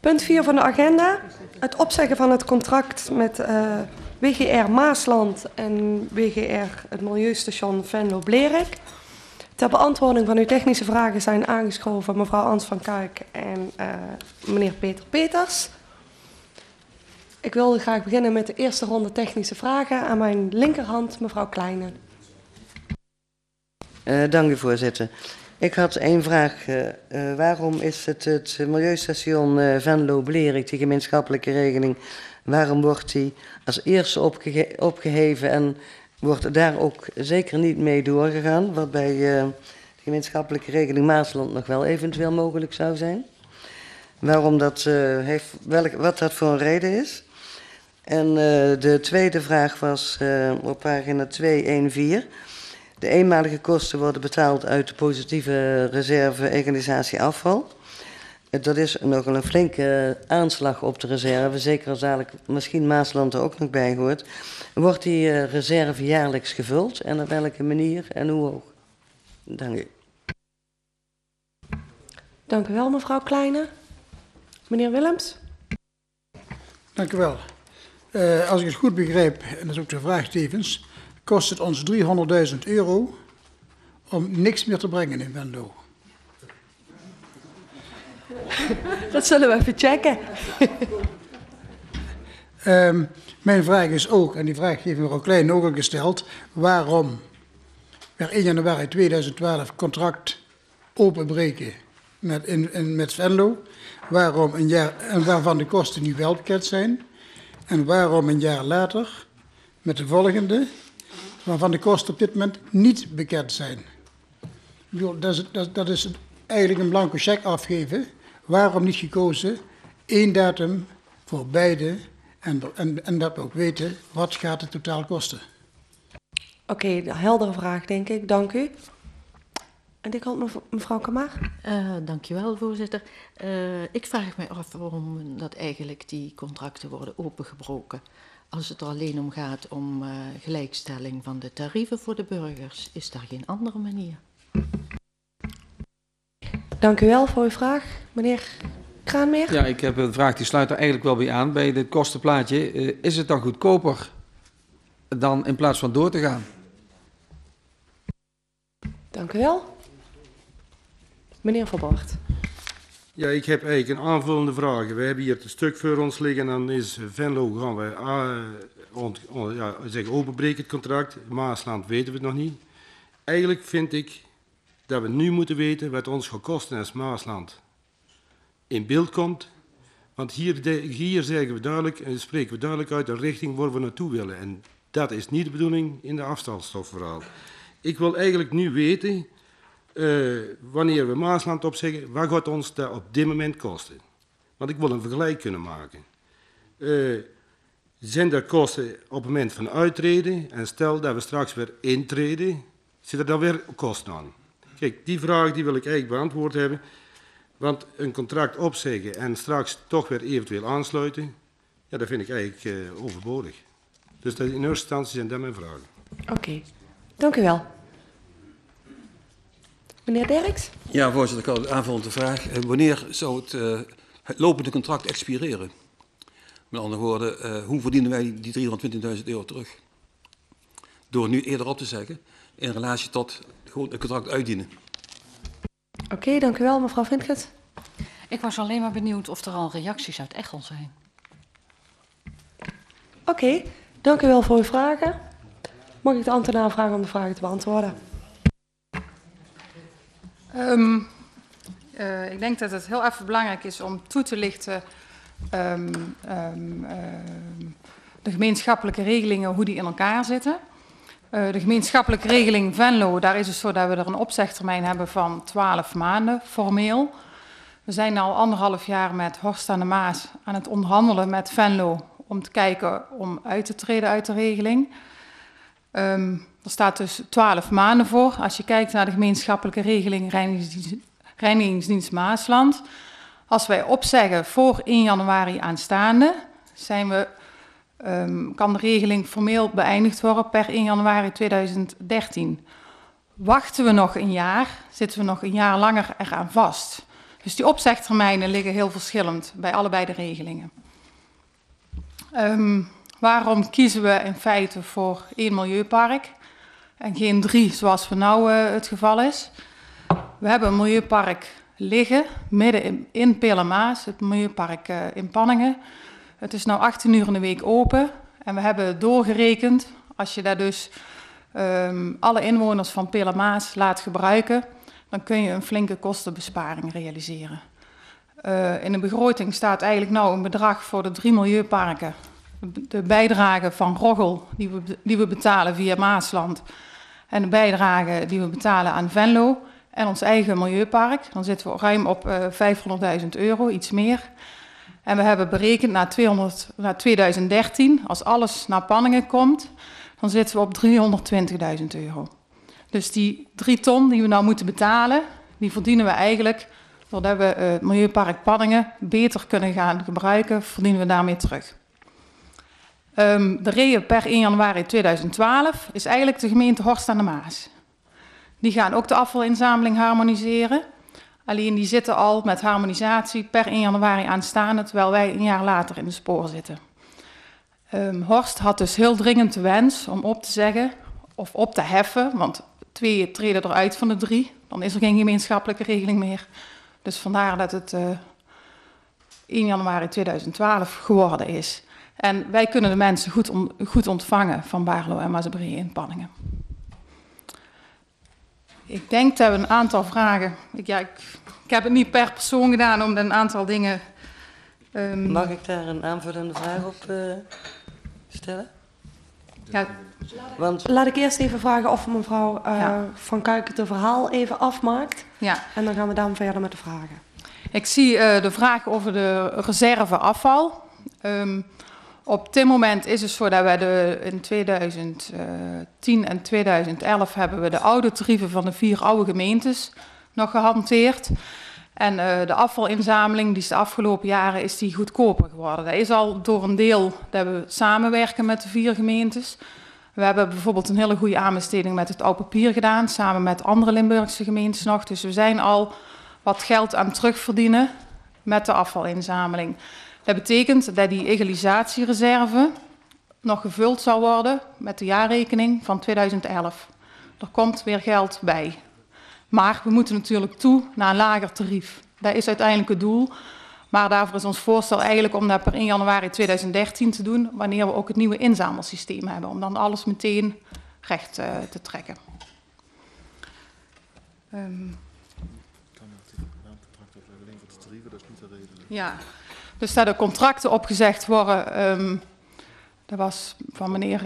Punt 4 van de agenda. Het opzeggen van het contract met WGR Maasland en WGR het Milieustation Venlo-Blerik. Ter beantwoording van uw technische vragen zijn aangeschoven mevrouw Ans van Kuik en meneer Peter Peters. Ik wilde graag beginnen met de eerste ronde technische vragen. Aan mijn linkerhand mevrouw Kleine. Dank u, voorzitter. Ik had één vraag. Waarom is het Milieustation Venlo-Blerik, die gemeenschappelijke regeling, waarom wordt die als eerste opgeheven en wordt daar ook zeker niet mee doorgegaan, wat bij de gemeenschappelijke regeling Maasland nog wel eventueel mogelijk zou zijn? Waarom dat wat dat voor een reden is? En de tweede vraag was op pagina 214. De eenmalige kosten worden betaald uit de positieve reserve egalisatie afval. Dat is nogal een flinke aanslag op de reserve, zeker als dadelijk misschien Maasland er ook nog bij hoort. Wordt die reserve jaarlijks gevuld en op welke manier en hoe hoog? Dank u. Dank u wel, mevrouw Kleine. Meneer Willems. Dank u wel. Als ik het goed begrijp, en dat is ook de vraag tevens, kost het ons €300.000 om niks meer te brengen in Venlo. Dat zullen we even checken. Mijn vraag is ook, en die vraag heeft mevrouw Klein ook al gesteld, waarom per 1 januari 2012 contract openbreken met Venlo, waarom een jaar, en waarvan de kosten nu wel bekend zijn, en waarom een jaar later met de volgende, waarvan de kosten op dit moment niet bekend zijn. Ik bedoel, dat is eigenlijk een blanco cheque afgeven. Waarom niet gekozen 1 datum voor beide en dat we ook weten wat gaat het totaal kosten? Oké, heldere vraag denk ik. Dank u. En dit kant mevrouw Kamar. Dank je wel, voorzitter. Ik vraag me af waarom dat eigenlijk die contracten worden opengebroken. Als het er alleen om gaat om gelijkstelling van de tarieven voor de burgers, is daar geen andere manier. Dank u wel voor uw vraag. Meneer Kraanmeer. Ja, ik heb een vraag die sluit er eigenlijk wel bij aan. Bij dit kostenplaatje, is het dan goedkoper dan in plaats van door te gaan? Dank u wel. Meneer Verbort. Ja, ik heb eigenlijk een aanvullende vraag. We hebben hier het stuk voor ons liggen en dan is Venlo gaan we zeggen openbreken het contract. Maasland weten we het nog niet. Eigenlijk vind ik dat we nu moeten weten wat ons gaat kosten als Maasland in beeld komt. Want hier zeggen we duidelijk en spreken we duidelijk uit de richting waar we naartoe willen. En dat is niet de bedoeling in de afvalstofverhaal. Ik wil eigenlijk nu weten, wanneer we Maasland opzeggen, wat gaat ons dat op dit moment kosten? Want ik wil een vergelijk kunnen maken. Zijn er kosten op het moment van uittreden? En stel dat we straks weer intreden, zit er dan weer kosten aan? Kijk, die vraag die wil ik eigenlijk beantwoord hebben. Want een contract opzeggen en straks toch weer eventueel aansluiten, ja, dat vind ik eigenlijk overbodig. Dus dat in eerste instantie zijn dat mijn vragen. Oké, dank u wel. Meneer Derks? Ja, voorzitter, ik had een aanvullende vraag. Wanneer zou het lopende contract expireren? Met andere woorden, hoe verdienen wij die €320.000 terug? Door het nu eerder op te zeggen in relatie tot gewoon het contract uitdienen. Oké, dank u wel, mevrouw Vintget. Ik was alleen maar benieuwd of er al reacties uit Echel zijn. Oké, dank u wel voor uw vragen. Mag ik de ambtenaar vragen om de vragen te beantwoorden? Ik denk dat het heel even belangrijk is om toe te lichten de gemeenschappelijke regelingen, hoe die in elkaar zitten. De gemeenschappelijke regeling Venlo, daar is het zo dat we er een opzegtermijn hebben van 12 maanden, formeel. We zijn al 1,5 jaar met Horst aan de Maas aan het onderhandelen met Venlo om te kijken om uit te treden uit de regeling. Er staat dus 12 maanden voor. Als je kijkt naar de gemeenschappelijke regeling Reinigingsdienst Maasland. Als wij opzeggen voor 1 januari aanstaande, kan de regeling formeel beëindigd worden per 1 januari 2013. Wachten we nog een jaar, zitten we nog een jaar langer eraan vast. Dus die opzegtermijnen liggen heel verschillend bij allebei de regelingen. Waarom kiezen we in feite voor 1 milieupark en geen 3 zoals we nou het geval is? We hebben een milieupark liggen midden in Pelermaas, het milieupark in Panningen. Het is nu 18 uur in de week open en we hebben doorgerekend, als je daar dus alle inwoners van Pelermaas laat gebruiken, dan kun je een flinke kostenbesparing realiseren. In de begroting staat eigenlijk nou een bedrag voor de 3 milieuparken. De bijdrage van Roggel die we betalen via Maasland en de bijdrage die we betalen aan Venlo en ons eigen milieupark. Dan zitten we ruim op €500.000, iets meer. En we hebben berekend naar 2013, als alles naar Panningen komt, dan zitten we op €320.000. Dus die 3 ton die we nou moeten betalen, die verdienen we eigenlijk, doordat we het milieupark Panningen beter kunnen gaan gebruiken, verdienen we daarmee terug. De REA per 1 januari 2012 is eigenlijk de gemeente Horst aan de Maas. Die gaan ook de afvalinzameling harmoniseren. Alleen die zitten al met harmonisatie per 1 januari aanstaande, terwijl wij een jaar later in de spoor zitten. Horst had dus heel dringend de wens om op te zeggen of op te heffen, want 2 treden eruit van de 3. Dan is er geen gemeenschappelijke regeling meer. Dus vandaar dat het 1 januari 2012 geworden is. En wij kunnen de mensen goed ontvangen van Baarlo en Maasbree in Panningen. Ik denk dat we een aantal vragen... Ik heb het niet per persoon gedaan om een aantal dingen... Mag ik daar een aanvullende vraag op stellen? Ja. Want... Laat ik eerst even vragen of mevrouw Van Kuiken het verhaal even afmaakt. Ja. En dan gaan we dan verder met de vragen. Ik zie de vraag over de reserve afval. Op dit moment is het zo dat we in 2010 en 2011 hebben we de oude tarieven van de 4 oude gemeentes nog gehanteerd. En de afvalinzameling, die is de afgelopen jaren is die goedkoper geworden. Dat is al door een deel dat we samenwerken met de 4 gemeentes. We hebben bijvoorbeeld een hele goede aanbesteding met het oud papier gedaan, samen met andere Limburgse gemeentes nog. Dus we zijn al wat geld aan terugverdienen met de afvalinzameling. Dat betekent dat die egalisatiereserve nog gevuld zal worden met de jaarrekening van 2011. Er komt weer geld bij. Maar we moeten natuurlijk toe naar een lager tarief. Dat is uiteindelijk het doel. Maar daarvoor is ons voorstel eigenlijk om dat per 1 januari 2013 te doen, wanneer we ook het nieuwe inzamelsysteem hebben. Om dan alles meteen recht te trekken. Ja, dus dat de contracten opgezegd worden, dat was van meneer...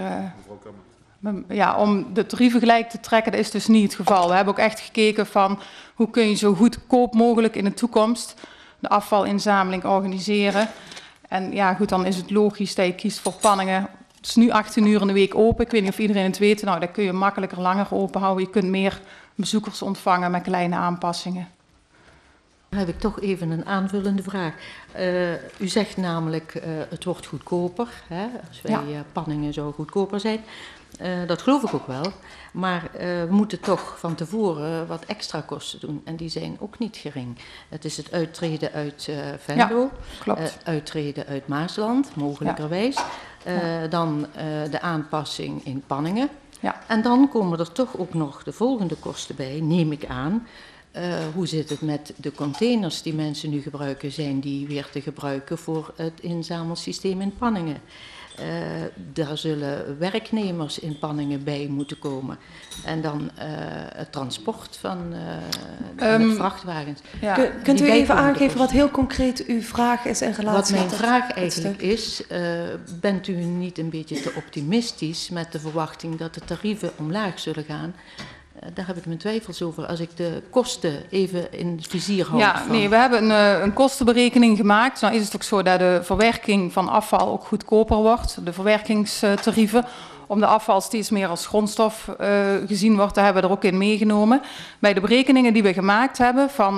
Ja, om de tarieven gelijk te trekken, dat is dus niet het geval. We hebben ook echt gekeken van hoe kun je zo goedkoop mogelijk in de toekomst de afvalinzameling organiseren. En ja, goed, dan is het logisch dat je kiest voor Panningen. Het is nu 18 uur in de week open. Ik weet niet of iedereen het weet. Nou, dan kun je makkelijker langer open houden. Je kunt meer bezoekers ontvangen met kleine aanpassingen. Dan heb ik toch even een aanvullende vraag. U zegt namelijk, het wordt goedkoper. Hè? Als wij Panningen zou goedkoper zijn. Dat geloof ik ook wel. Maar we moeten toch van tevoren wat extra kosten doen. En die zijn ook niet gering. Het is het uittreden uit Venlo. Klopt. Uittreden uit Maasland, mogelijkerwijs. Dan de aanpassing in Panningen. Ja. En dan komen er toch ook nog de volgende kosten bij, neem ik aan. Hoe zit het met de containers die mensen nu gebruiken? Zijn die weer te gebruiken voor het inzamelsysteem in Panningen? Daar zullen werknemers in Panningen bij moeten komen. En dan het transport van met vrachtwagens. Ja. Kunt u even aangeven wat heel concreet uw vraag is in relatie wat tot mijn vraag eigenlijk is, bent u niet een beetje te optimistisch met de verwachting dat de tarieven omlaag zullen gaan? Daar heb ik mijn twijfels over, als ik de kosten even in het vizier houd. Ja, nee, we hebben een kostenberekening gemaakt. Nou is het ook zo dat de verwerking van afval ook goedkoper wordt. De verwerkingstarieven, om de afval steeds meer als grondstof gezien wordt, daar hebben we er ook in meegenomen. Bij de berekeningen die we gemaakt hebben van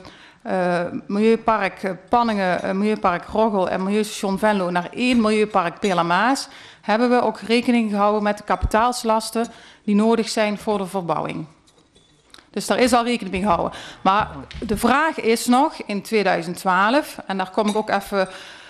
Milieupark Panningen, Milieupark Roggel en Milieustation Venlo naar 1 Milieupark Pelermaas, hebben we ook rekening gehouden met de kapitaalslasten die nodig zijn voor de verbouwing. Dus daar is al rekening mee gehouden. Maar de vraag is nog in 2012, en daar kom ik ook even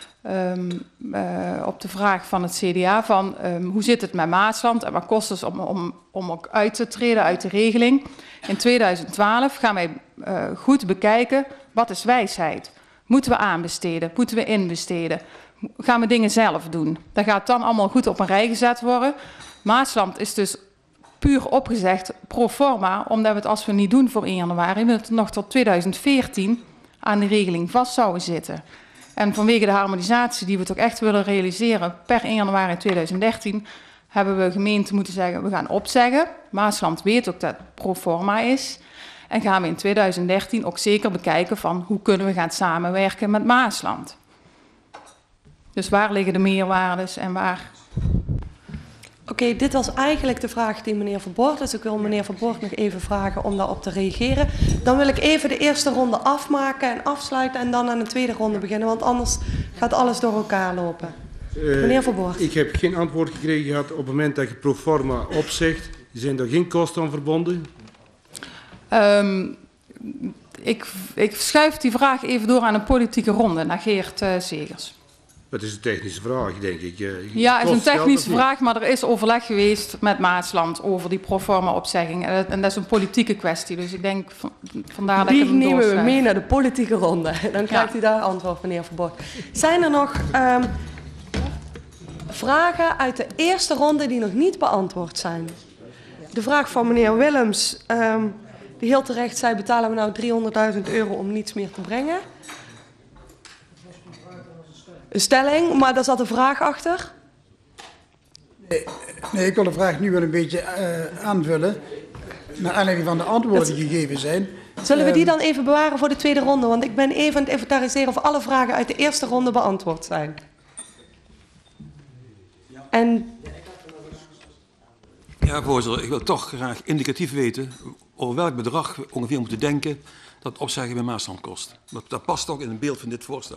op de vraag van het CDA van hoe zit het met Maasland en wat kost het om ook uit te treden uit de regeling. In 2012 gaan wij goed bekijken wat is wijsheid. Moeten we aanbesteden? Moeten we inbesteden? Gaan we dingen zelf doen? Dat gaat dan allemaal goed op een rij gezet worden. Maasland is dus puur opgezegd pro forma, omdat we het als we niet doen voor 1 januari, we het nog tot 2014 aan de regeling vast zouden zitten. En vanwege de harmonisatie die we toch echt willen realiseren per 1 januari 2013, hebben we gemeenten moeten zeggen, we gaan opzeggen. Maasland weet ook dat het pro forma is. En gaan we in 2013 ook zeker bekijken van hoe kunnen we gaan samenwerken met Maasland. Dus waar liggen de meerwaardes en waar... Oké, dit was eigenlijk de vraag die meneer Verborg. Dus ik wil meneer Verborg nog even vragen om daarop te reageren. Dan wil ik even de eerste ronde afmaken en afsluiten en dan aan de tweede ronde beginnen. Want anders gaat alles door elkaar lopen. Meneer Verborg. Ik heb geen antwoord gekregen gehad op het moment dat je pro forma opzegt. Zijn er geen kosten aan verbonden? Ik schuif die vraag even door aan een politieke ronde, naar Geert Segers. Dat is een technische vraag, denk ik. Ja, het is een technische vraag, maar er is overleg geweest met Maasland over die proforma opzegging. En dat is een politieke kwestie, dus ik denk vandaar dat ik hem Die nemen we doorschrijf. mee naar de politieke ronde. Dan krijgt u daar antwoord, meneer Verborg. Zijn er nog vragen uit de eerste ronde die nog niet beantwoord zijn? De vraag van meneer Willems, die heel terecht zei, betalen we nou €300.000 om niets meer te brengen? Een stelling, maar daar zat een vraag achter. Nee, ik wil de vraag nu wel een beetje aanvullen. Naar aanleiding van de antwoorden die gegeven zijn. Zullen we die dan even bewaren voor de tweede ronde? Want ik ben even aan het inventariseren of alle vragen uit de eerste ronde beantwoord zijn. En... Ja, voorzitter, ik wil toch graag indicatief weten over welk bedrag we ongeveer moeten denken dat het opzeggen bij Maasland kost. Dat past ook in het beeld van dit voorstel.